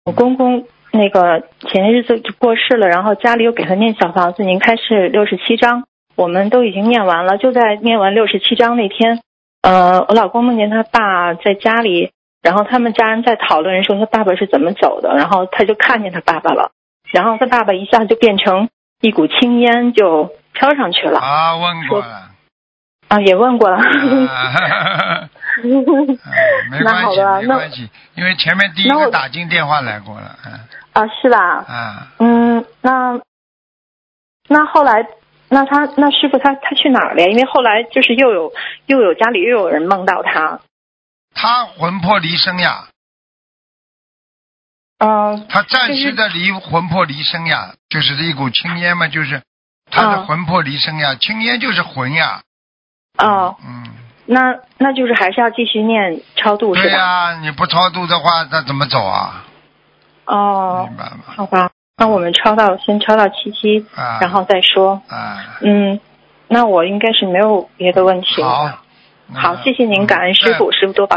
我公公那个前些日子就过世了，然后家里又给他念小房子，您开示67章，我们都已经念完了。就在念完67章那天，我老公梦见他爸在家里，然后他们家人在讨论说他爸爸是怎么走的，然后他就看见他爸爸了，然后他爸爸一下就变成一股青烟就飘上去了。 啊，问过了。 啊，也问过了。 没关系，没关系，因为前面第一个打进电话来过了。 啊，是吧？那后来，那师傅他去哪儿了呀？因为后来就是又有家里又有人梦到他。 他魂魄离身呀。他暂时的魂魄离身呀，就是一股青烟嘛，就是他的魂魄离身呀，青烟就是魂呀。 那就是还是要继续念超度是吧？ 对呀，你不超度的话，他怎么走啊？明白吗？ 好吧，那我们先超到77，然后再说。那我应该是没有别的问题了。好，谢谢您，感恩师傅，师傅多保